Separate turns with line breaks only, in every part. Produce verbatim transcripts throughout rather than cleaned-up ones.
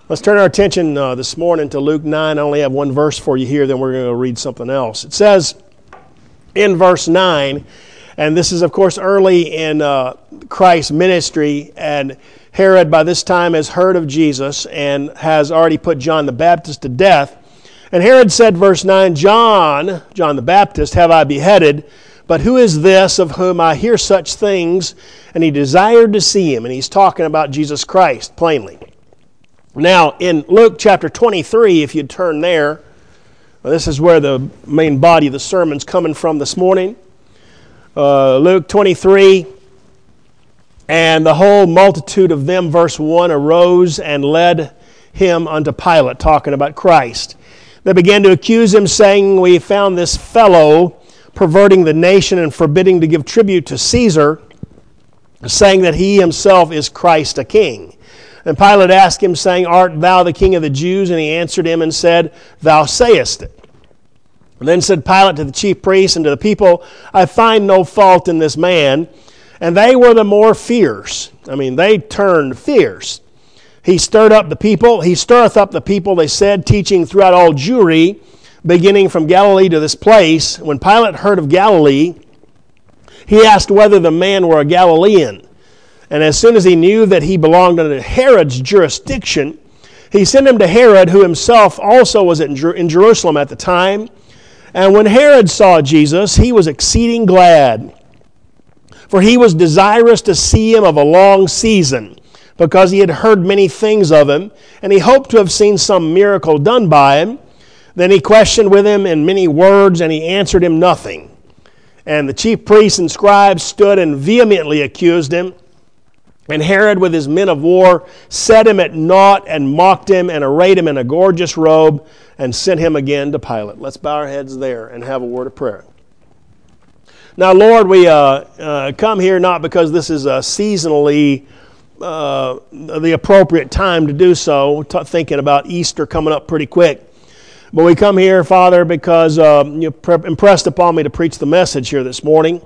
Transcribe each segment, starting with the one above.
Let's turn our attention uh, this morning to Luke nine. I only have one verse for you here, then we're going to read something else. It says in verse nine, and this is, of course, early in uh, Christ's ministry, and Herod by this time has heard of Jesus and has already put John the Baptist to death. And Herod said, verse nine, John, John the Baptist, have I beheaded, but who is this of whom I hear such things? And he desired to see him. And he's talking about Jesus Christ, plainly. Now, in Luke chapter twenty-three, if you'd turn there, well, this is where the main body of the sermon's coming from this morning. Uh, Luke twenty-three, and the whole multitude of them, verse one, arose and led him unto Pilate, talking about Christ. They began to accuse him, saying, we found this fellow perverting the nation and forbidding to give tribute to Caesar, saying that he himself is Christ a king. And Pilate asked him, saying, art thou the king of the Jews? And he answered him and said, thou sayest it. And then said Pilate to the chief priests and to the people, I find no fault in this man. And they were the more fierce. I mean, they turned fierce. He stirred up the people. He stirreth up the people, they said, teaching throughout all Jewry, beginning from Galilee to this place. When Pilate heard of Galilee, he asked whether the man were a Galilean. And as soon as he knew that he belonged under Herod's jurisdiction, he sent him to Herod, who himself also was in Jerusalem at the time. And when Herod saw Jesus, he was exceeding glad, for he was desirous to see him of a long season, because he had heard many things of him, and he hoped to have seen some miracle done by him. Then he questioned with him in many words, and he answered him nothing. And the chief priests and scribes stood and vehemently accused him. And Herod with his men of war set him at naught and mocked him and arrayed him in a gorgeous robe and sent him again to Pilate. Let's bow our heads there and have a word of prayer. Now, Lord, we uh, uh, come here not because this is a seasonally uh, the appropriate time to do so, t- thinking about Easter coming up pretty quick. But we come here, Father, because uh, you pre- impressed upon me to preach the message here this morning.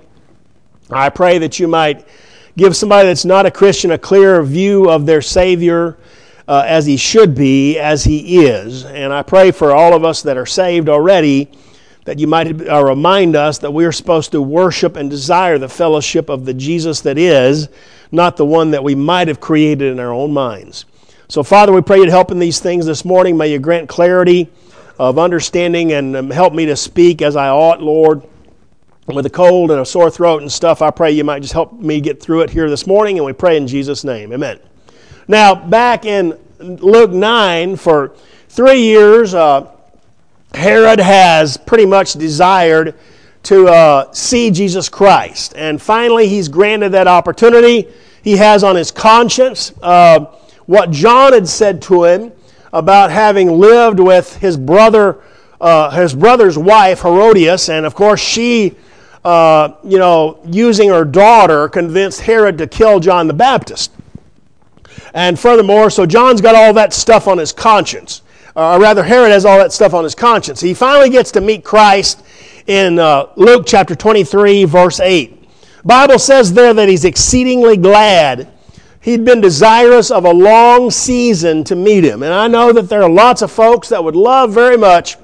I pray that you might give somebody that's not a Christian a clear view of their Savior uh, as he should be, as he is. And I pray for all of us that are saved already that you might uh, remind us that we are supposed to worship and desire the fellowship of the Jesus that is, not the one that we might have created in our own minds. So, Father, we pray you'd help in these things this morning. May you grant clarity of understanding and um, help me to speak as I ought, Lord. With a cold and a sore throat and stuff, I pray you might just help me get through it here this morning, and we pray in Jesus' name. Amen. Now, back in Luke nine, for three years, uh, Herod has pretty much desired to uh, see Jesus Christ. And finally, he's granted that opportunity. He has on his conscience uh, what John had said to him about having lived with his brother, uh, his brother's wife, Herodias, and of course she Uh, you know, using her daughter, convinced Herod to kill John the Baptist. And furthermore, so John's got all that stuff on his conscience. Uh, or rather, Herod has all that stuff on his conscience. He finally gets to meet Christ in uh, Luke chapter twenty-three, verse eight. Bible says there that he's exceedingly glad. He'd been desirous of a long season to meet him. And I know that there are lots of folks that would love very much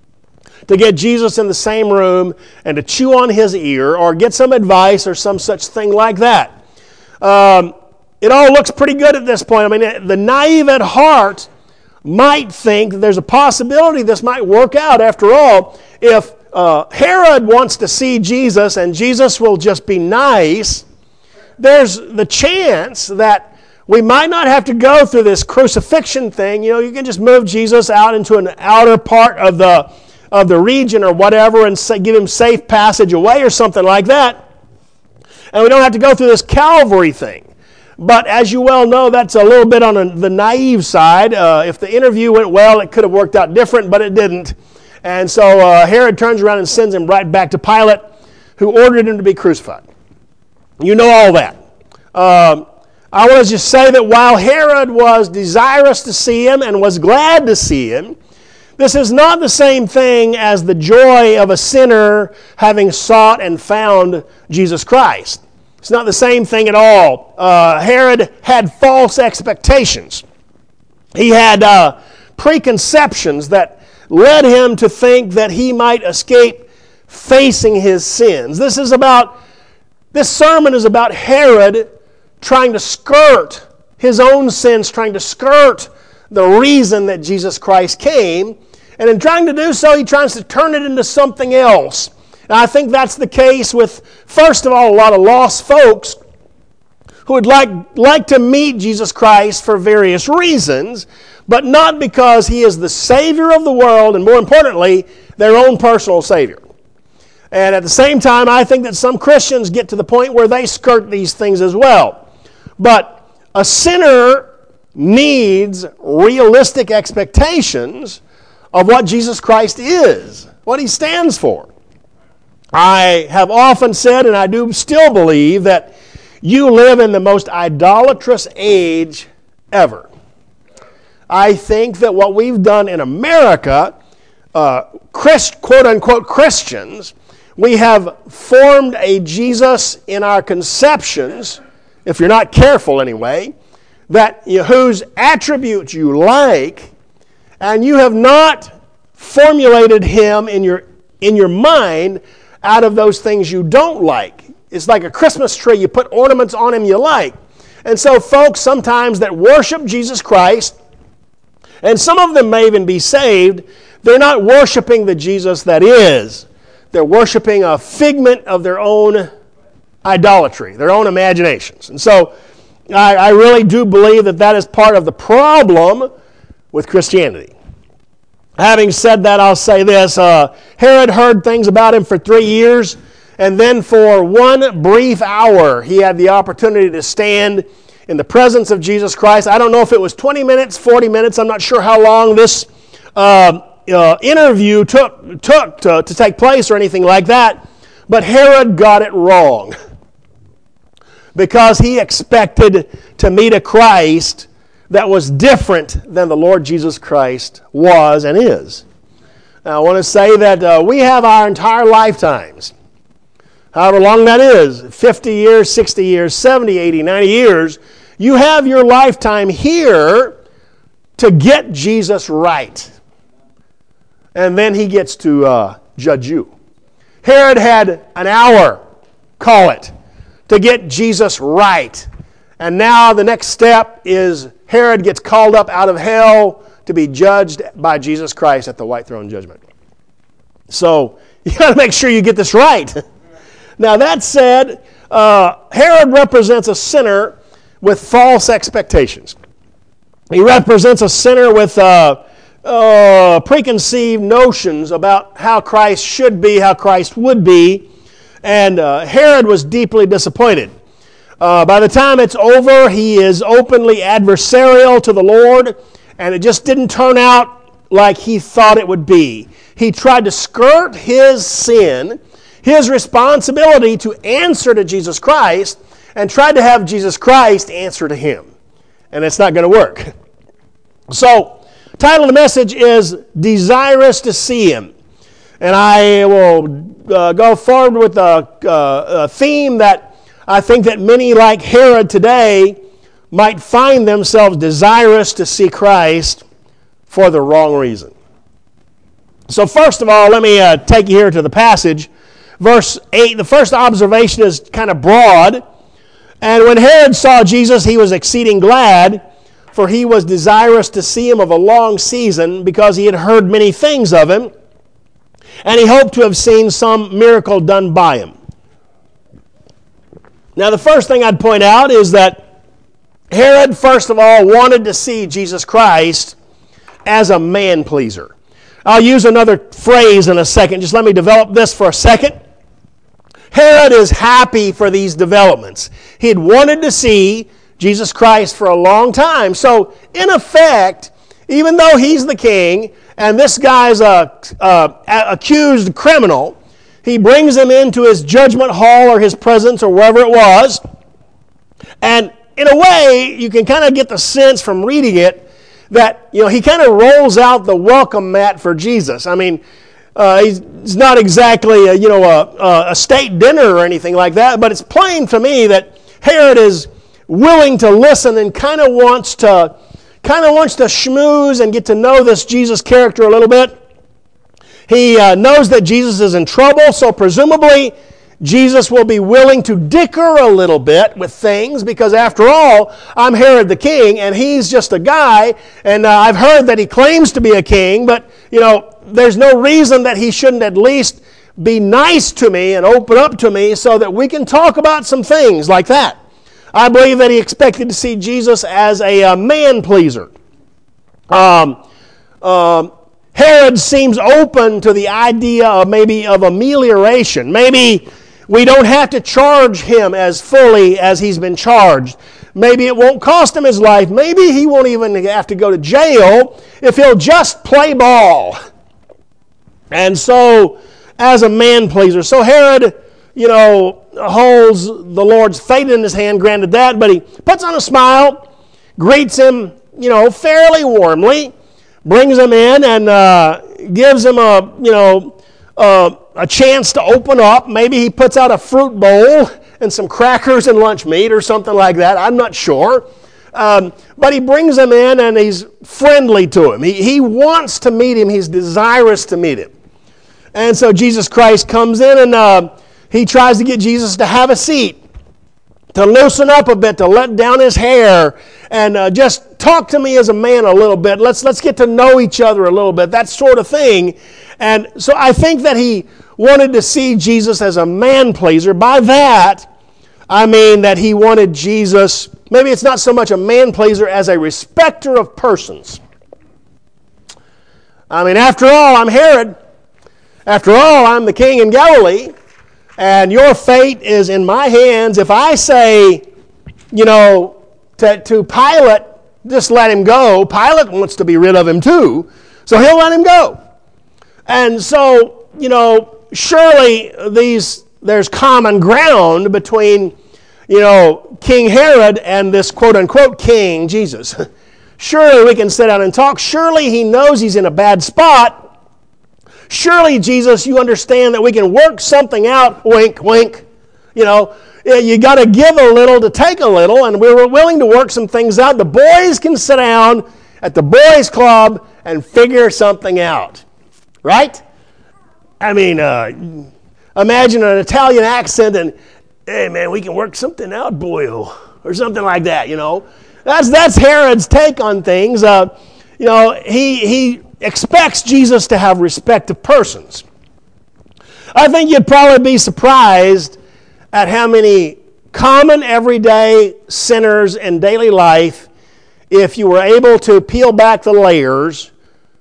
to get Jesus in the same room and to chew on his ear or get some advice or some such thing like that. Um, it all looks pretty good at this point. I mean, the naive at heart might think that there's a possibility this might work out after all. If uh, Herod wants to see Jesus and Jesus will just be nice, there's the chance that we might not have to go through this crucifixion thing. You know, you can just move Jesus out into an outer part of the of the region or whatever and say, give him safe passage away or something like that. And we don't have to go through this Calvary thing. But as you well know, that's a little bit on a, the naive side. Uh, if the interview went well, it could have worked out different, but it didn't. And so uh, Herod turns around and sends him right back to Pilate, who ordered him to be crucified. You know all that. Um, I want to just say that while Herod was desirous to see him and was glad to see him, this is not the same thing as the joy of a sinner having sought and found Jesus Christ. It's not the same thing at all. Uh, Herod had false expectations. He had uh, preconceptions that led him to think that he might escape facing his sins. This is about, this sermon is about Herod trying to skirt his own sins, trying to skirt the reason that Jesus Christ came. And in trying to do so, he tries to turn it into something else. And I think that's the case with, first of all, a lot of lost folks who would like, like to meet Jesus Christ for various reasons, but not because he is the Savior of the world, and more importantly, their own personal Savior. And at the same time, I think that some Christians get to the point where they skirt these things as well. But a sinner needs realistic expectations of what Jesus Christ is, what he stands for. I have often said, and I do still believe, that you live in the most idolatrous age ever. I think that what we've done in America, uh, Christ, quote-unquote Christians, we have formed a Jesus in our conceptions, if you're not careful anyway, that you, whose attributes you like, and you have not formulated him in your in your mind out of those things you don't like. It's like a Christmas tree. You put ornaments on him you like. And so folks sometimes that worship Jesus Christ, and some of them may even be saved, they're not worshiping the Jesus that is. They're worshiping a figment of their own idolatry, their own imaginations. And so I, I really do believe that that is part of the problem with Christianity. Having said that, I'll say this. Uh, Herod heard things about him for three years, and then for one brief hour, he had the opportunity to stand in the presence of Jesus Christ. I don't know if it was twenty minutes, forty minutes. I'm not sure how long this uh, uh, interview took, took to, to take place or anything like that, but Herod got it wrong because he expected to meet a Christ that was different than the Lord Jesus Christ was and is. Now, I want to say that uh, we have our entire lifetimes, however long that is, fifty years, sixty years, seventy, eighty, ninety years, you have your lifetime here to get Jesus right. And then he gets to uh, judge you. Herod had an hour, call it, to get Jesus right. And now the next step is Herod gets called up out of hell to be judged by Jesus Christ at the white throne judgment. So you got to make sure you get this right. Now that said, uh, Herod represents a sinner with false expectations. He represents a sinner with uh, uh, preconceived notions about how Christ should be, how Christ would be. And uh, Herod was deeply disappointed. Uh, by the time it's over, he is openly adversarial to the Lord, and it just didn't turn out like he thought it would be. He tried to skirt his sin, his responsibility to answer to Jesus Christ, and tried to have Jesus Christ answer to him. And it's not going to work. So, title of the message is Desirous to See Him. And I will uh, go forward with a, uh, a theme that I think that many like Herod today might find themselves desirous to see Christ for the wrong reason. So first of all, let me uh, take you here to the passage. Verse eight, the first observation is kind of broad. And when Herod saw Jesus, he was exceeding glad, for he was desirous to see him of a long season, because he had heard many things of him, and he hoped to have seen some miracle done by him. Now, the first thing I'd point out is that Herod, first of all, wanted to see Jesus Christ as a man-pleaser. I'll use another phrase in a second. Just let me develop this for a second. Herod is happy for these developments. He had wanted to see Jesus Christ for a long time. So, in effect, even though he's the king and this guy's a, a, a accused criminal, he brings him into his judgment hall or his presence or wherever it was. And in a way, you can kind of get the sense from reading it that, you know, he kind of rolls out the welcome mat for Jesus. I mean, uh, he's, he's not exactly, a, you know, a, a state dinner or anything like that, but it's plain to me that Herod is willing to listen and kind of wants to kind of wants to schmooze and get to know this Jesus character a little bit. He uh, knows that Jesus is in trouble, so presumably Jesus will be willing to dicker a little bit with things because, after all, I'm Herod the king, and he's just a guy, and uh, I've heard that he claims to be a king, but, you know, there's no reason that he shouldn't at least be nice to me and open up to me so that we can talk about some things like that. I believe that he expected to see Jesus as a uh, man-pleaser. Um, um, Herod seems open to the idea of maybe of amelioration. Maybe we don't have to charge him as fully as he's been charged. Maybe it won't cost him his life. Maybe he won't even have to go to jail if he'll just play ball. And so, as a man-pleaser. So Herod, you know, holds the Lord's fate in his hand, granted that, but he puts on a smile, greets him, you know, fairly warmly, brings him in and uh, gives him a, you know, uh, a chance to open up. Maybe he puts out a fruit bowl and some crackers and lunch meat or something like that. I'm not sure. Um, but he brings him in and he's friendly to him. He, he wants to meet him. He's desirous to meet him. And so Jesus Christ comes in and uh, he tries to get Jesus to have a seat, to loosen up a bit, to let down his hair, and uh, just talk to me as a man a little bit. Let's let's get to know each other a little bit, that sort of thing. And so I think that he wanted to see Jesus as a man-pleaser. By that, I mean that he wanted Jesus, maybe it's not so much a man-pleaser as a respecter of persons. I mean, after all, I'm Herod. After all, I'm the king in Galilee, and your fate is in my hands. If I say, you know, to, to Pilate, just let him go, Pilate wants to be rid of him too, so he'll let him go. And so, you know, surely these there's common ground between, you know, King Herod and this quote-unquote king, Jesus. Surely we can sit down and talk. Surely he knows he's in a bad spot. Surely, Jesus, you understand that we can work something out, wink, wink. You know, you got to give a little to take a little, and we were willing to work some things out. The boys can sit down at the boys' club and figure something out, right? I mean, uh, imagine an Italian accent and, hey, man, we can work something out, boyo, or something like that, you know. That's that's Herod's take on things. Uh, you know, he he... expects Jesus to have respect of persons. I think you'd probably be surprised at how many common everyday sinners in daily life, if you were able to peel back the layers,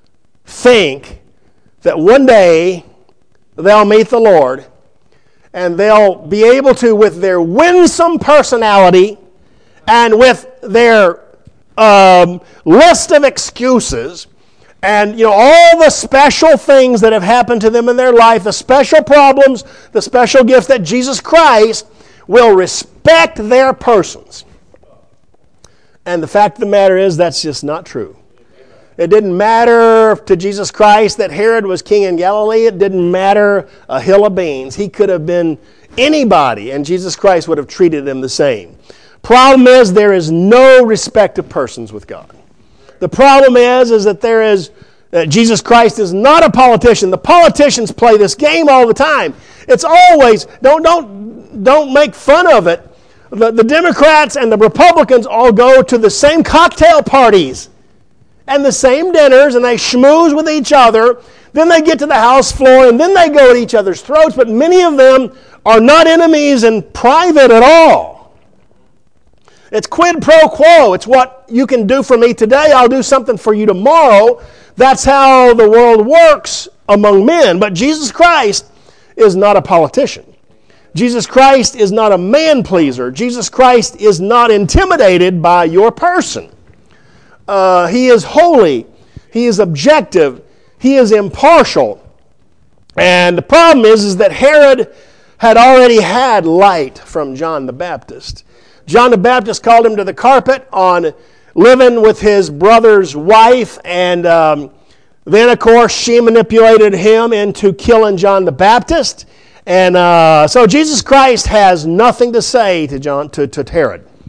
think that one day they'll meet the Lord and they'll be able to, with their winsome personality and with their um, list of excuses, and, you know, all the special things that have happened to them in their life, the special problems, the special gifts, that Jesus Christ will respect their persons. And the fact of the matter is, that's just not true. It didn't matter to Jesus Christ that Herod was king in Galilee. It didn't matter a hill of beans. He could have been anybody, and Jesus Christ would have treated them the same. Problem is, there is no respect of persons with God. The problem is, is that there is, uh, Jesus Christ is not a politician. The politicians play this game all the time. It's always, don't, don't, don't make fun of it. The, the Democrats and the Republicans all go to the same cocktail parties and the same dinners, and they schmooze with each other. Then they get to the House floor, and then they go at each other's throats. But many of them are not enemies in private at all. It's quid pro quo. It's what you can do for me today, I'll do something for you tomorrow. That's how the world works among men. But Jesus Christ is not a politician. Jesus Christ is not a man-pleaser. Jesus Christ is not intimidated by your person. Uh, he is holy. He is objective. He is impartial. And the problem is, is that Herod had already had light from John the Baptist. John the Baptist called him to the carpet on living with his brother's wife, and um, then, of course, she manipulated him into killing John the Baptist. And uh, so Jesus Christ has nothing to say to John to, to Herod.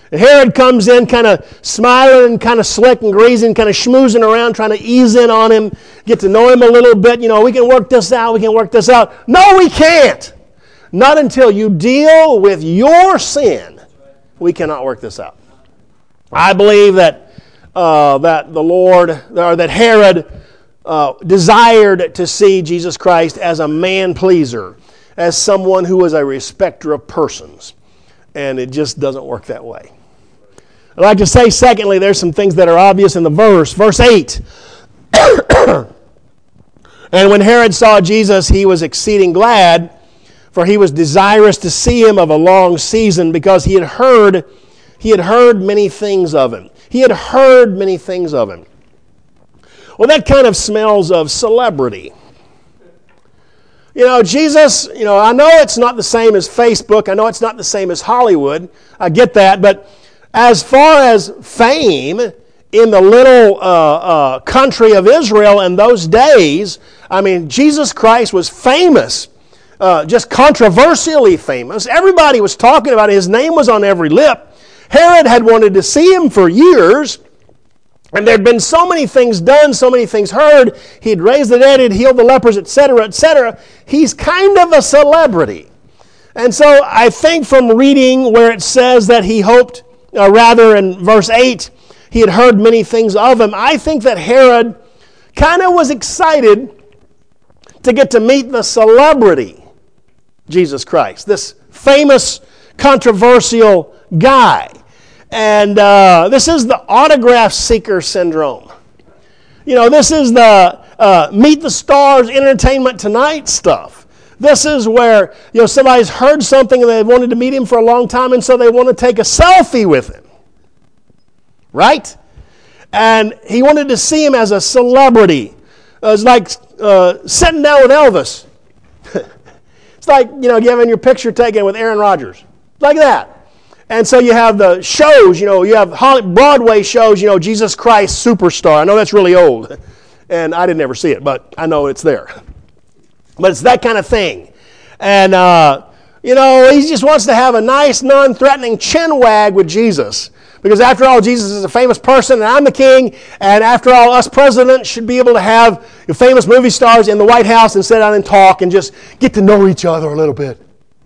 Herod comes in kind of smiling and kind of slick and greasy and kind of schmoozing around, trying to ease in on him, get to know him a little bit. You know, we can work this out, we can work this out. No, we can't. Not until you deal with your sin, we cannot work this out. I believe that uh, that the Lord, or that Herod uh, desired to see Jesus Christ as a man-pleaser, as someone who was a respecter of persons. And it just doesn't work that way. I'd like to say, secondly, there's some things that are obvious in the verse. Verse eight. And when Herod saw Jesus, he was exceeding glad, for he was desirous to see him of a long season, because he had heard, he had heard many things of him. He had heard many things of him. Well, that kind of smells of celebrity. You know, Jesus, you know, I know it's not the same as Facebook. I know it's not the same as Hollywood. I get that. But as far as fame in the little uh, uh, country of Israel in those days, I mean, Jesus Christ was famous, uh, just controversially famous. Everybody was talking about it. His name was on every lip. Herod had wanted to see him for years. And there had been so many things done, so many things heard. He'd raised the dead, he'd healed the lepers, et cetera, et cetera. He's kind of a celebrity. And so I think from reading where it says that he hoped, or rather in verse eight, he had heard many things of him, I think that Herod kind of was excited to get to meet the celebrity, Jesus Christ, this famous, controversial guy. And uh, this is the autograph seeker syndrome. You know, this is the uh, Meet the Stars Entertainment Tonight stuff. This is where, you know, somebody's heard something and they've wanted to meet him for a long time, and so they want to take a selfie with him. Right? And he wanted to see him as a celebrity. It was like uh, sitting down with Elvis. It's like, you know, you having your picture taken with Aaron Rodgers. Like that. And so you have the shows, you know, you have Broadway shows, you know, Jesus Christ Superstar. I know that's really old, and I didn't ever see it, but I know it's there. But it's that kind of thing. And, uh, you know, he just wants to have a nice, non-threatening chin wag with Jesus. Because after all, Jesus is a famous person, and I'm the king, and after all, us presidents should be able to have famous movie stars in the White House and sit down and talk and just get to know each other a little bit.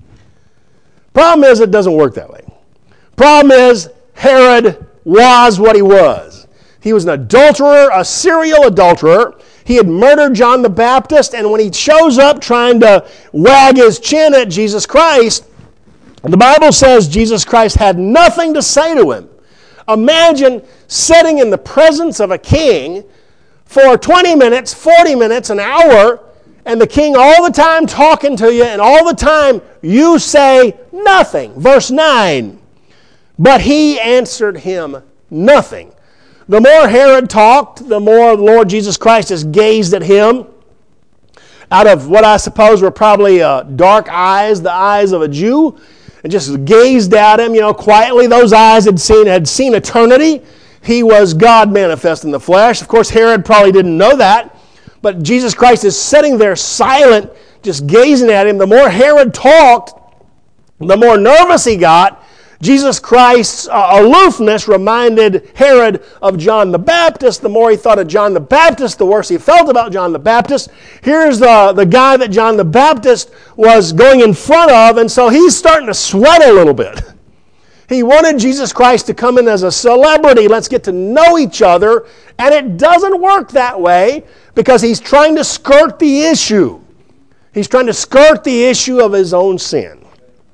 Problem is, it doesn't work that way. Problem is, Herod was what he was. He was an adulterer, a serial adulterer. He had murdered John the Baptist, and when he shows up trying to wag his chin at Jesus Christ, the Bible says Jesus Christ had nothing to say to him. Imagine sitting in the presence of a king for twenty minutes, forty minutes, an hour, and the king all the time talking to you, and all the time you say nothing. Verse nine. But he answered him nothing. The more Herod talked, the more the Lord Jesus Christ has gazed at him out of what I suppose were probably uh, dark eyes, the eyes of a Jew, and just gazed at him, you know, quietly. Those eyes had seen had seen eternity. He was God manifest in the flesh. Of course, Herod probably didn't know that, but Jesus Christ is sitting there silent, just gazing at him. The more Herod talked, the more nervous he got. Jesus Christ's uh, aloofness reminded Herod of John the Baptist. The more he thought of John the Baptist, the worse he felt about John the Baptist. Here's the, the guy that John the Baptist was going in front of, and so he's starting to sweat a little bit. He wanted Jesus Christ to come in as a celebrity. Let's get to know each other. And it doesn't work that way because he's trying to skirt the issue. He's trying to skirt the issue of his own sin.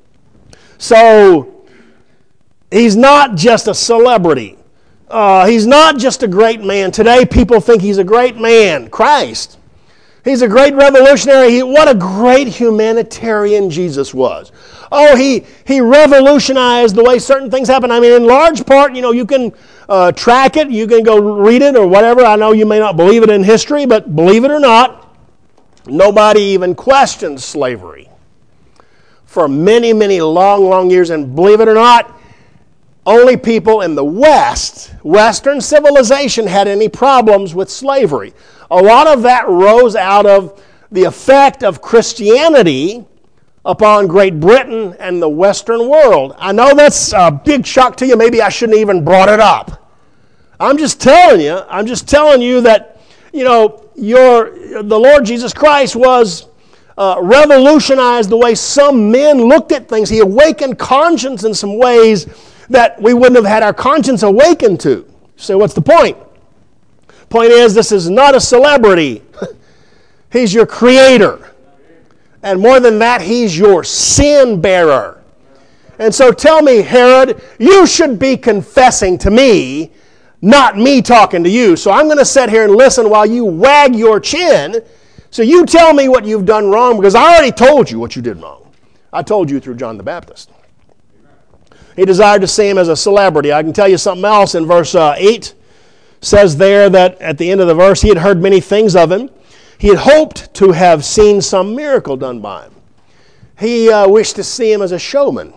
So he's not just a celebrity. Uh, he's not just a great man. Today, people think he's a great man. Christ. He's a great revolutionary. He, what a great humanitarian Jesus was. Oh, he, he revolutionized the way certain things happen. I mean, in large part, you know, you can uh, track it. You can go read it or whatever. I know you may not believe it in history, but believe it or not, nobody even questioned slavery for many, many long, long years. And believe it or not, only people in the West, Western civilization, had any problems with slavery. A lot of that rose out of the effect of Christianity upon Great Britain and the Western world. I know that's a big shock to you. Maybe I shouldn't even brought it up. I'm just telling you, I'm just telling you that, you know, your the Lord Jesus Christ was uh, revolutionized the way some men looked at things. He awakened conscience in some ways that we wouldn't have had our conscience awakened to. So what's the point? Point is, this is not a celebrity. He's your creator. And more than that, he's your sin bearer. And so tell me, Herod, you should be confessing to me, not me talking to you. So I'm going to sit here and listen while you wag your chin. So you tell me what you've done wrong, because I already told you what you did wrong. I told you through John the Baptist. He desired to see him as a celebrity. I can tell you something else in verse uh, eight. Says there that at the end of the verse, he had heard many things of him. He had hoped to have seen some miracle done by him. He uh, wished to see him as a showman.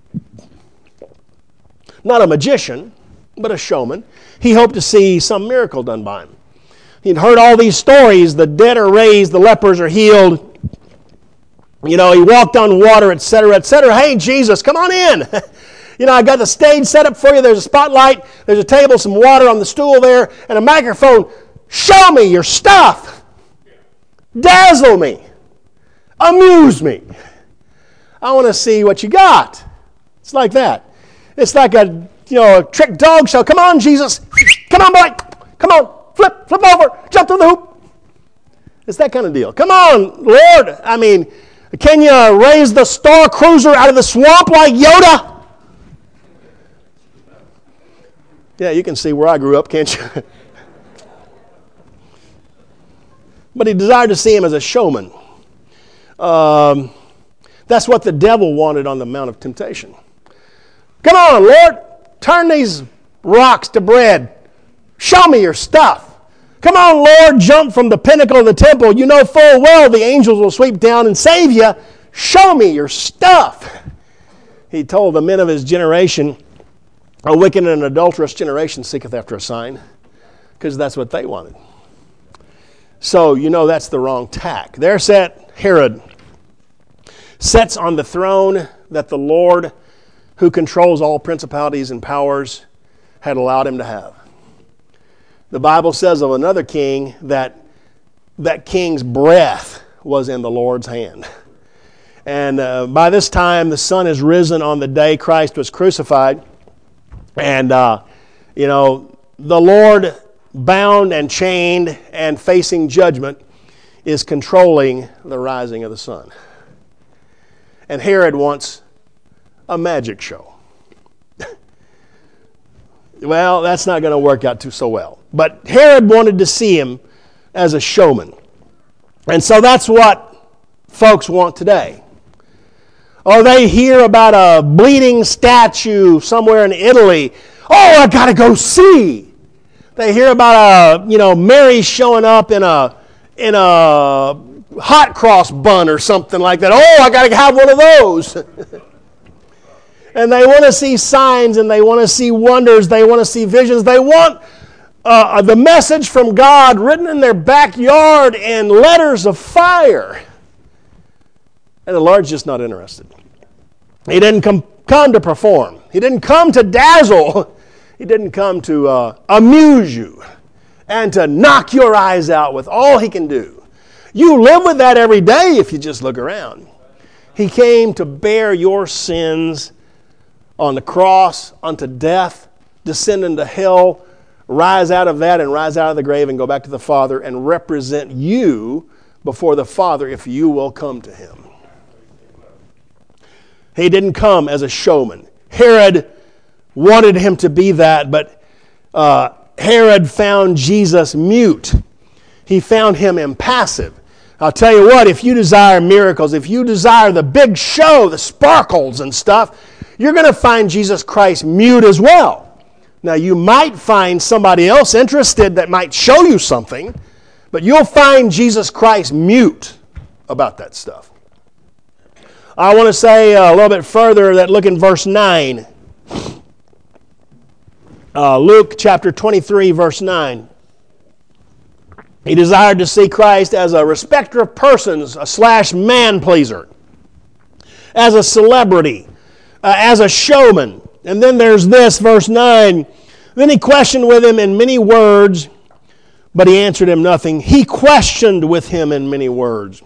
Not a magician, but a showman. He hoped to see some miracle done by him. He'd heard all these stories. The dead are raised, the lepers are healed. You know, he walked on water, et cetera, et cetera. Hey, Jesus, come on in. You know, I got the stage set up for you. There's a spotlight. There's a table, some water on the stool there, and a microphone. Show me your stuff. Dazzle me. Amuse me. I want to see what you got. It's like that. It's like a, you know, a trick dog show. Come on, Jesus. Come on, boy. Come on. Flip, flip over. Jump through the hoop. It's that kind of deal. Come on, Lord. I mean, can you raise the Star Cruiser out of the swamp like Yoda? Yeah, you can see where I grew up, can't you? But he desired to see him as a showman. Um, that's what the devil wanted on the Mount of Temptation. Come on, Lord, turn these rocks to bread. Show me your stuff. Come on, Lord, jump from the pinnacle of the temple. You know full well the angels will sweep down and save you. Show me your stuff. He told the men of his generation, a wicked and adulterous generation seeketh after a sign, because that's what they wanted. So, you know, that's the wrong tack. There sat Herod, sits on the throne that the Lord, who controls all principalities and powers, had allowed him to have. The Bible says of another king that that king's breath was in the Lord's hand. And uh, by this time, the sun has risen on the day Christ was crucified. And, uh, you know, the Lord, bound and chained and facing judgment, is controlling the rising of the sun. And Herod wants a magic show. Well, that's not going to work out too so well. But Herod wanted to see him as a showman. And so that's what folks want today. Or they hear about a bleeding statue somewhere in Italy. Oh, I got to go see. They hear about a, you know, Mary showing up in a in a hot cross bun or something like that. Oh, I got to have one of those. And they want to see signs, and they want to see wonders. They want to see visions. They want uh, the message from God written in their backyard in letters of fire. And the Lord's just not interested. He didn't come, come to perform. He didn't come to dazzle. He didn't come to uh, amuse you and to knock your eyes out with all he can do. You live with that every day if you just look around. He came to bear your sins on the cross unto death, descend into hell, rise out of that and rise out of the grave and go back to the Father and represent you before the Father if you will come to him. He didn't come as a showman. Herod wanted him to be that, but uh, Herod found Jesus mute. He found him impassive. I'll tell you what, if you desire miracles, if you desire the big show, the sparkles and stuff, you're going to find Jesus Christ mute as well. Now, you might find somebody else interested that might show you something, but you'll find Jesus Christ mute about that stuff. I want to say a little bit further that look in verse nine. Uh, Luke chapter twenty-three, verse nine. He desired to see Christ as a respecter of persons, a slash man pleaser. as a celebrity, uh, as a showman. And then there's this, verse nine. Then he questioned with him in many words, but he answered him nothing. He questioned with him in many words.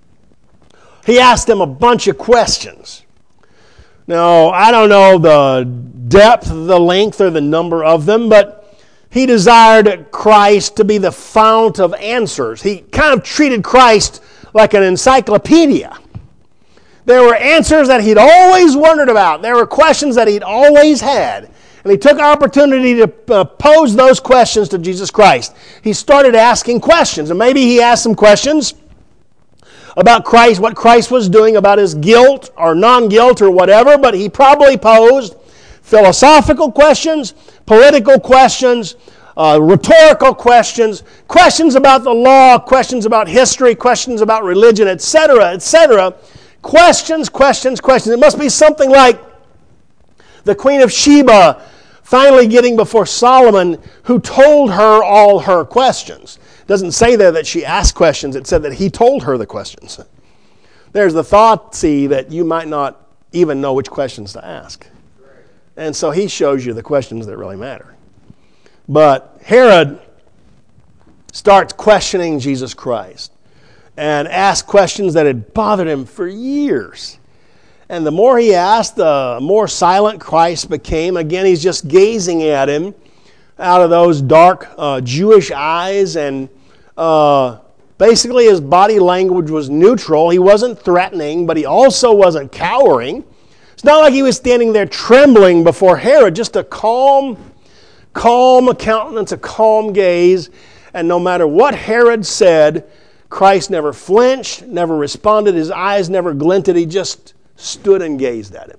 He asked him a bunch of questions. Now, I don't know the depth, the length, or the number of them, but he desired Christ to be the fount of answers. He kind of treated Christ like an encyclopedia. There were answers that he'd always wondered about. There were questions that he'd always had. And he took opportunity to uh, pose those questions to Jesus Christ. He started asking questions. And maybe he asked some questions about Christ, what Christ was doing, about his guilt or non-guilt or whatever. But he probably posed philosophical questions, political questions, uh, rhetorical questions, questions about the law, questions about history, questions about religion, et cetera, et cetera. Questions, questions, questions. It must be something like the Queen of Sheba finally getting before Solomon, who told her all her questions. It doesn't say there that she asked questions. It said that he told her the questions. There's the thought, see, that you might not even know which questions to ask. And so he shows you the questions that really matter. But Herod starts questioning Jesus Christ and asked questions that had bothered him for years. And the more he asked, the more silent Christ became. Again, he's just gazing at him out of those dark uh, Jewish eyes. And uh, basically his body language was neutral. He wasn't threatening, but he also wasn't cowering. It's not like he was standing there trembling before Herod, just a calm, calm countenance, a calm gaze. And no matter what Herod said, Christ never flinched, never responded. His eyes never glinted. He just stood and gazed at him.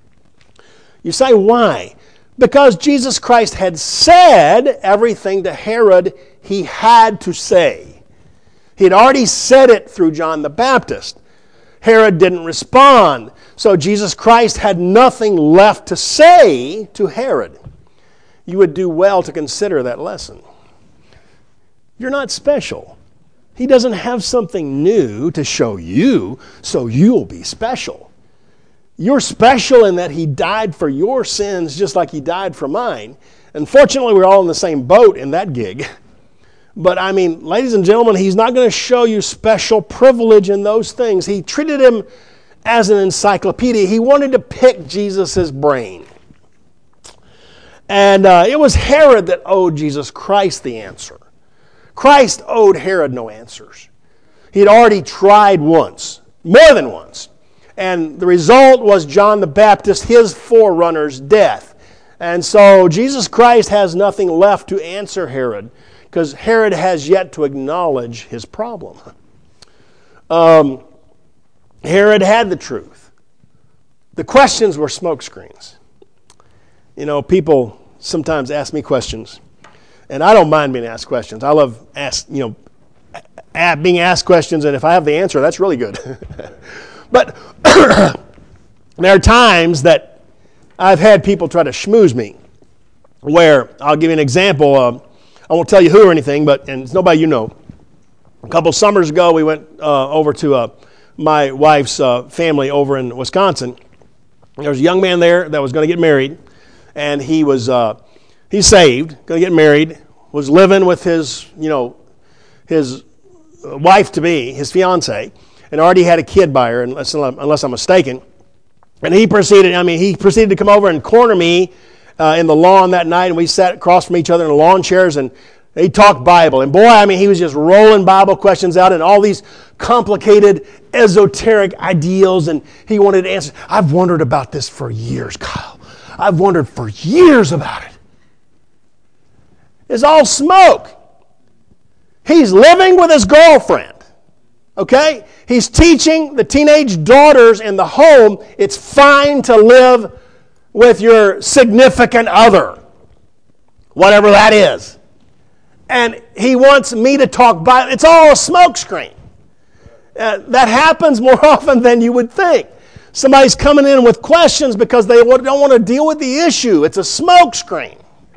You say, why? Because Jesus Christ had said everything to Herod he had to say. He had already said it through John the Baptist. Herod didn't respond. So Jesus Christ had nothing left to say to Herod. You would do well to consider that lesson. You're not special. He doesn't have something new to show you, so you'll be special. You're special in that he died for your sins just like he died for mine. Unfortunately, we're all in the same boat in that gig. But I mean, ladies and gentlemen, he's not going to show you special privilege in those things. He treated him as an encyclopedia. He wanted to pick Jesus' brain. And uh, it was Herod that owed Jesus Christ the answer. Christ owed Herod no answers. He had already tried once, more than once. And the result was John the Baptist, his forerunner's death. And so Jesus Christ has nothing left to answer Herod, because Herod has yet to acknowledge his problem. Um, Herod had the truth. The questions were smokescreens. You know, people sometimes ask me questions. And I don't mind being asked questions. I love ask, you know, being asked questions, and if I have the answer, that's really good. But there are times that I've had people try to schmooze me, where I'll give you an example. Uh, I won't tell you who or anything, but and it's nobody you know. A couple summers ago, we went uh, over to uh, my wife's uh, family over in Wisconsin. There was a young man there that was going to get married, and he was. Uh, He's saved, going to get married, was living with his, you know, his wife-to-be, his fiancée, and already had a kid by her, unless, unless I'm mistaken. And he proceeded, I mean, he proceeded to come over and corner me uh, in the lawn that night, and we sat across from each other in the lawn chairs, and he talked Bible. And boy, I mean, he was just rolling Bible questions out and all these complicated, esoteric ideals, and he wanted answers. I've wondered about this for years, Kyle. I've wondered for years about it. It's all smoke. He's living with his girlfriend. Okay? He's teaching the teenage daughters in the home it's fine to live with your significant other, whatever that is. And he wants me to talk Bible. It's all a smokescreen. Uh, that happens more often than you would think. Somebody's coming in with questions because they don't want to deal with the issue. It's a smokescreen.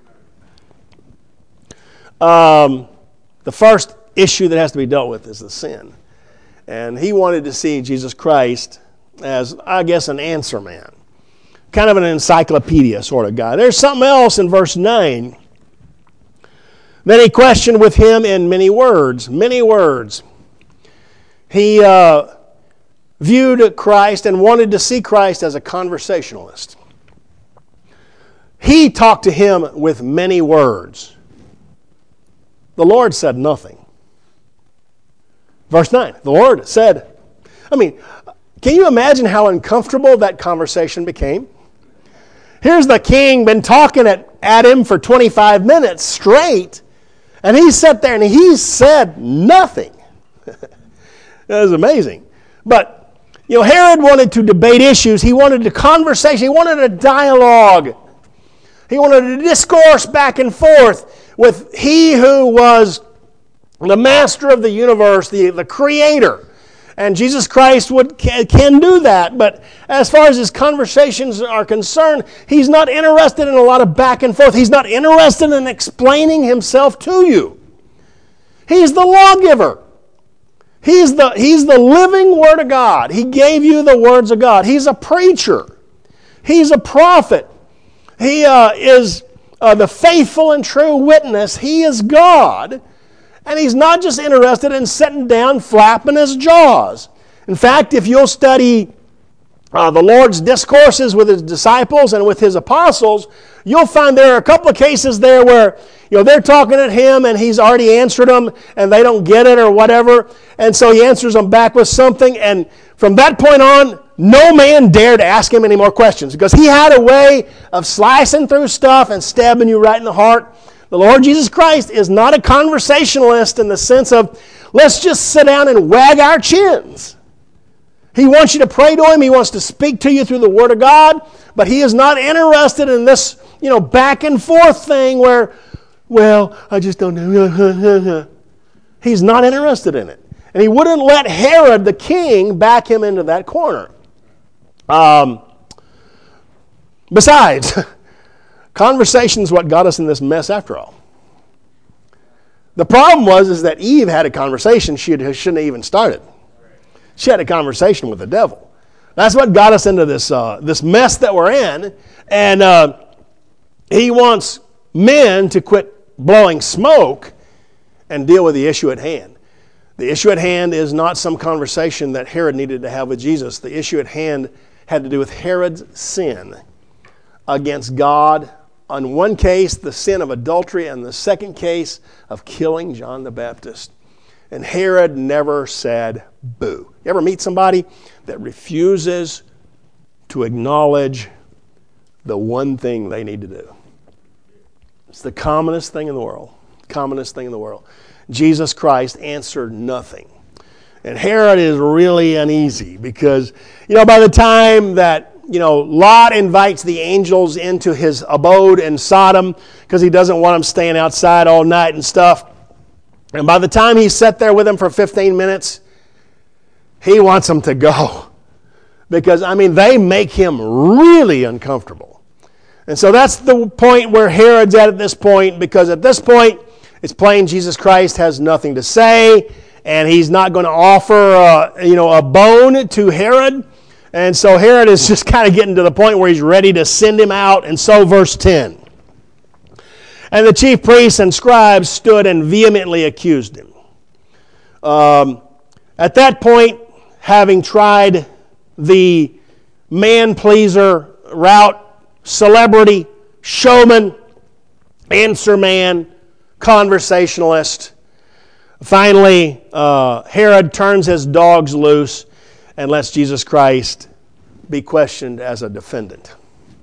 Um, the first issue that has to be dealt with is the sin. And he wanted to see Jesus Christ as, I guess, an answer man. Kind of an encyclopedia sort of guy. There's something else in verse nine. Then he questioned with him in many words. Many words. He uh, viewed Christ and wanted to see Christ as a conversationalist. He talked to him with many words. The Lord said nothing. Verse nine. The Lord said, I mean, can you imagine how uncomfortable that conversation became? Here's the king been talking at, at him for twenty-five minutes straight, and he sat there and he said nothing. That was amazing. But, you know, Herod wanted to debate issues. He wanted a conversation. He wanted a dialogue. He wanted a discourse back and forth with he who was the master of the universe, the, the creator. And Jesus Christ would can, can do that. But as far as his conversations are concerned, he's not interested in a lot of back and forth. He's not interested in explaining himself to you. He's the lawgiver. He's the, he's the living Word of God. He gave you the words of God. He's a preacher. He's a prophet. He uh, is uh, the faithful and true witness. He is God. And he's not just interested in sitting down flapping his jaws. In fact, if you'll study uh, the Lord's discourses with his disciples and with his apostles, you'll find there are a couple of cases there where you know they're talking at him and he's already answered them and they don't get it or whatever. And so he answers them back with something. And from that point on, no man dared ask him any more questions because he had a way of slicing through stuff and stabbing you right in the heart. The Lord Jesus Christ is not a conversationalist in the sense of, let's just sit down and wag our chins. He wants you to pray to him. He wants to speak to you through the Word of God. But he is not interested in this, you know, back and forth thing where, well, I just don't know. He's not interested in it. And he wouldn't let Herod the king back him into that corner. Um, besides... Conversation is what got us in this mess after all. The problem was is that Eve had a conversation she shouldn't have even started. She had a conversation with the devil. That's what got us into this, uh, this mess that we're in. And uh, he wants men to quit blowing smoke and deal with the issue at hand. The issue at hand is not some conversation that Herod needed to have with Jesus. The issue at hand had to do with Herod's sin against God. On one case, the sin of adultery, and the second case of killing John the Baptist. And Herod never said boo. You ever meet somebody that refuses to acknowledge the one thing they need to do? It's the commonest thing in the world. Commonest thing in the world. Jesus Christ answered nothing. And Herod is really uneasy because, you know, by the time that You know, Lot invites the angels into his abode in Sodom because he doesn't want them staying outside all night and stuff. And by the time he's sat there with them for fifteen minutes, he wants them to go. Because, I mean, they make him really uncomfortable. And so that's the point where Herod's at at this point, because at this point, it's plain Jesus Christ has nothing to say, and he's not going to offer, uh, you know, a bone to Herod. And so Herod is just kind of getting to the point where he's ready to send him out. And so verse ten. And the chief priests and scribes stood and vehemently accused him. Um, at that point, having tried the man-pleaser route, celebrity, showman, answer man, conversationalist, finally uh, Herod turns his dogs loose and lets Jesus Christ be questioned as a defendant.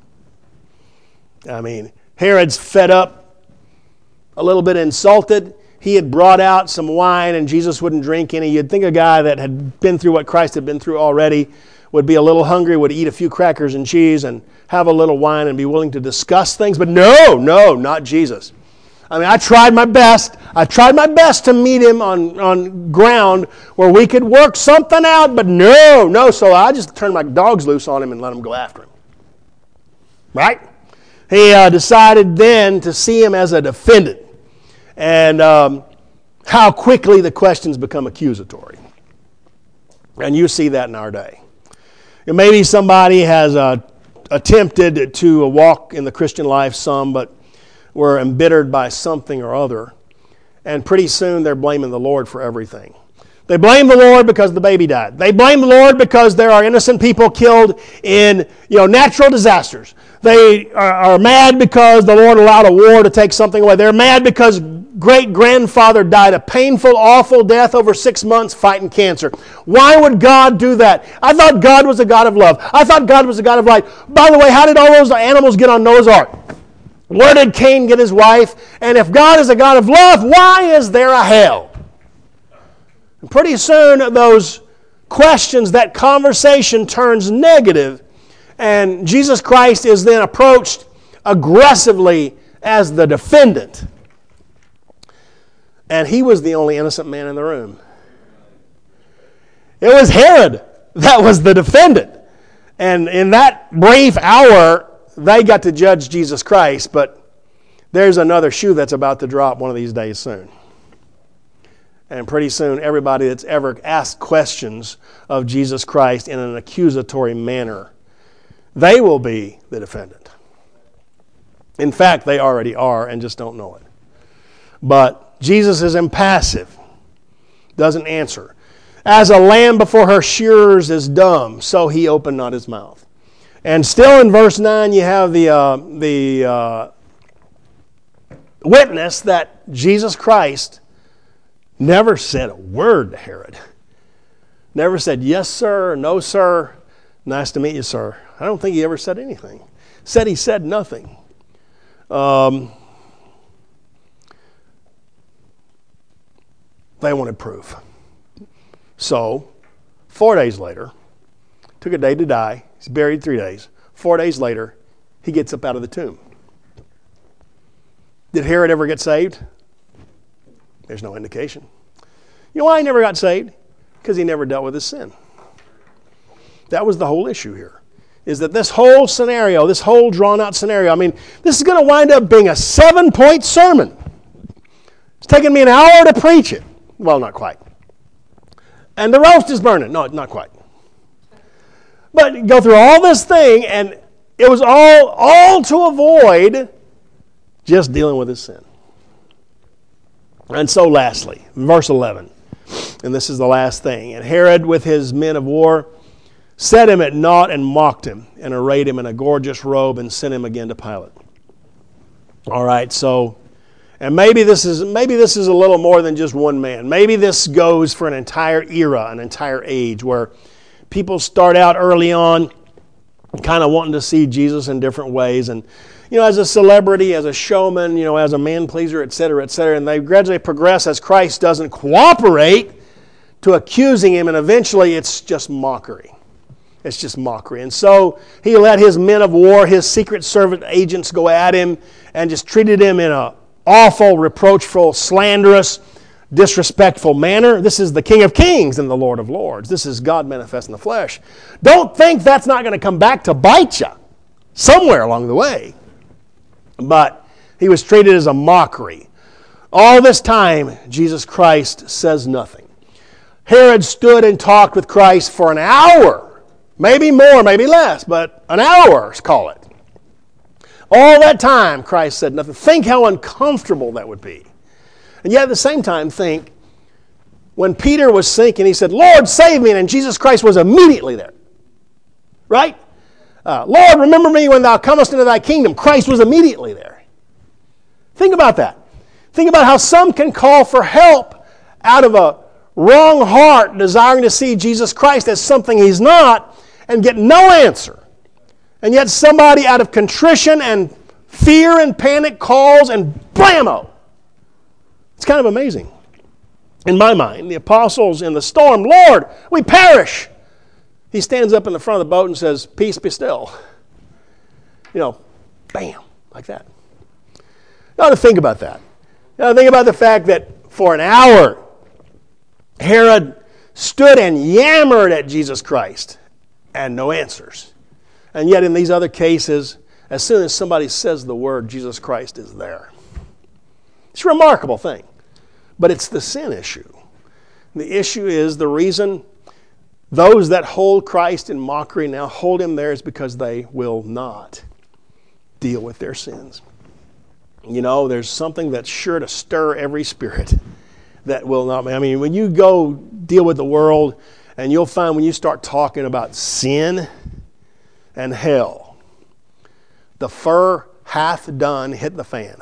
I mean, Herod's fed up, a little bit insulted. He had brought out some wine and Jesus wouldn't drink any. You'd think a guy that had been through what Christ had been through already would be a little hungry, would eat a few crackers and cheese and have a little wine and be willing to discuss things. But no, no, not Jesus. I mean, I tried my best. I tried my best to meet him on, on ground where we could work something out, but no, no. So I just turned my dogs loose on him and let him go after him. Right? He uh, decided then to see him as a defendant. And um, how quickly the questions become accusatory. And you see that in our day. And maybe somebody has uh, attempted to walk in the Christian life some, but were embittered by something or other. And pretty soon they're blaming the Lord for everything. They blame the Lord because the baby died. They blame the Lord because there are innocent people killed in, you know, natural disasters. They are, are mad because the Lord allowed a war to take something away. They're mad because great-grandfather died a painful, awful death over six months fighting cancer. Why would God do that? I thought God was a God of love. I thought God was a God of light. By the way, how did all those animals get on Noah's Ark? Where did Cain get his wife? And if God is a God of love, why is there a hell? And pretty soon, those questions, that conversation turns negative, and Jesus Christ is then approached aggressively as the defendant. And he was the only innocent man in the room. It was Herod that was the defendant. And in that brief hour, they got to judge Jesus Christ, but there's another shoe that's about to drop one of these days soon. And pretty soon, everybody that's ever asked questions of Jesus Christ in an accusatory manner, they will be the defendant. In fact, they already are and just don't know it. But Jesus is impassive, doesn't answer. As a lamb before her shearers is dumb, so he opened not his mouth. And still in verse nine, you have the, uh, the uh, witness that Jesus Christ never said a word to Herod. Never said, yes, sir, no, sir, nice to meet you, sir. I don't think he ever said anything. Said he said nothing. Um, they wanted proof. So, four days later, took a day to die. He's buried three days. Four days later, he gets up out of the tomb. Did Herod ever get saved? There's no indication. You know why he never got saved? Because he never dealt with his sin. That was the whole issue here. Is that this whole scenario, this whole drawn-out scenario, I mean, this is going to wind up being a seven-point sermon. It's taken me an hour to preach it. Well, not quite. And the roast is burning. No, not quite. But go through all this thing, and it was all, all to avoid just dealing with his sin. And so lastly, verse eleven, and this is the last thing. And Herod with his men of war set him at naught and mocked him and arrayed him in a gorgeous robe and sent him again to Pilate. All right, so, and maybe this is maybe this is a little more than just one man. Maybe this goes for an entire era, an entire age, where people start out early on kind of wanting to see Jesus in different ways, and you know, as a celebrity, as a showman, you know, as a man pleaser, et cetera, et cetera, and they gradually progress as Christ doesn't cooperate to accusing him, and eventually it's just mockery. It's just mockery. And so he let his men of war, his secret servant agents go at him and just treated him in an awful, reproachful, slanderous, disrespectful manner. This is the King of Kings and the Lord of Lords. This is God manifest in the flesh. Don't think that's not going to come back to bite you somewhere along the way. But he was treated as a mockery. All this time, Jesus Christ says nothing. Herod stood and talked with Christ for an hour. Maybe more, maybe less, but an hour, call it. All that time, Christ said nothing. Think how uncomfortable that would be. And yet at the same time, think, when Peter was sinking, he said, Lord, save me, and Jesus Christ was immediately there. Right? Uh, Lord, remember me when thou comest into thy kingdom. Christ was immediately there. Think about that. Think about how some can call for help out of a wrong heart, desiring to see Jesus Christ as something he's not, and get no answer. And yet somebody out of contrition and fear and panic calls, and blammo! It's kind of amazing. In my mind, the apostles in the storm, Lord, we perish! He stands up in the front of the boat and says, peace be still. You know, bam, like that. You ought to think about that. You ought to think about the fact that for an hour, Herod stood and yammered at Jesus Christ and no answers. And yet in these other cases, as soon as somebody says the word, Jesus Christ is there. It's a remarkable thing. But it's the sin issue. The issue is the reason Those that hold Christ in mockery now hold him there is because they will not deal with their sins. You know, there's something that's sure to stir every spirit that will not. I mean, when you go deal with the world, and you'll find when you start talking about sin and hell, the fur hath done hit the fan.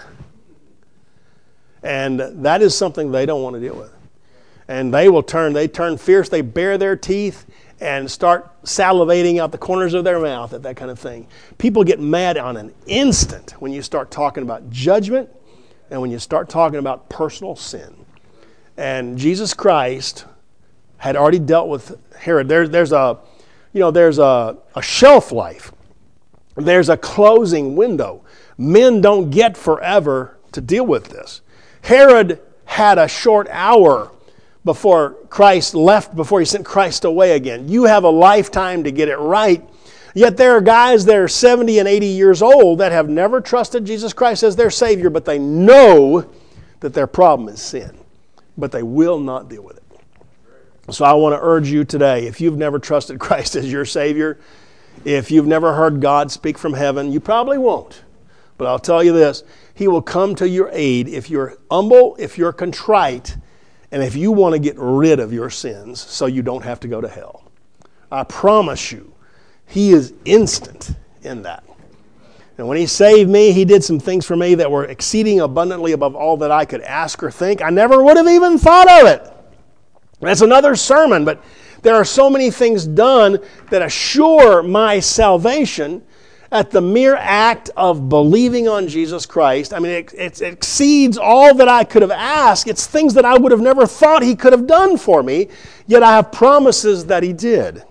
And that is something they don't want to deal with. And they will turn, they turn fierce, they bare their teeth and start salivating out the corners of their mouth at that kind of thing. People get mad on an instant when you start talking about judgment and when you start talking about personal sin. And Jesus Christ had already dealt with Herod. There, there's a, you know, there's a, a shelf life. There's a closing window. Men don't get forever to deal with this. Herod had a short hour before Christ left, before he sent Christ away again. You have a lifetime to get it right. Yet there are guys that are seventy and eighty years old that have never trusted Jesus Christ as their Savior, but they know that their problem is sin. But they will not deal with it. So I want to urge you today, if you've never trusted Christ as your Savior, if you've never heard God speak from heaven, you probably won't. But I'll tell you this, He will come to your aid if you're humble, if you're contrite, and if you want to get rid of your sins so you don't have to go to hell. I promise you, He is instant in that. And when He saved me, He did some things for me that were exceeding abundantly above all that I could ask or think. I never would have even thought of it. That's another sermon, but there are so many things done that assure my salvation at the mere act of believing on Jesus Christ. I mean, it, it exceeds all that I could have asked. It's things that I would have never thought He could have done for me, yet I have promises that He did.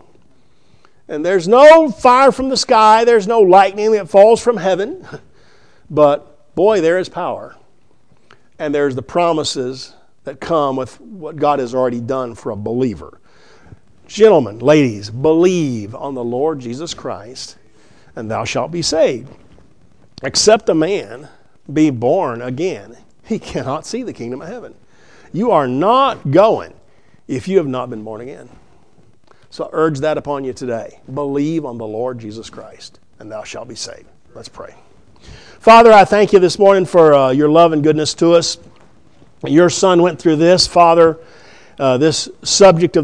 And there's no fire from the sky, there's no lightning that falls from heaven, but boy, there is power. And there's the promises that come with what God has already done for a believer. Gentlemen, ladies, believe on the Lord Jesus Christ, and thou shalt be saved. Except a man be born again, he cannot see the kingdom of heaven. You are not going if you have not been born again. So I urge that upon you today. Believe on the Lord Jesus Christ, and thou shalt be saved. Let's pray. Father, I thank you this morning for uh, your love and goodness to us. Your Son went through this, Father, uh, this subject of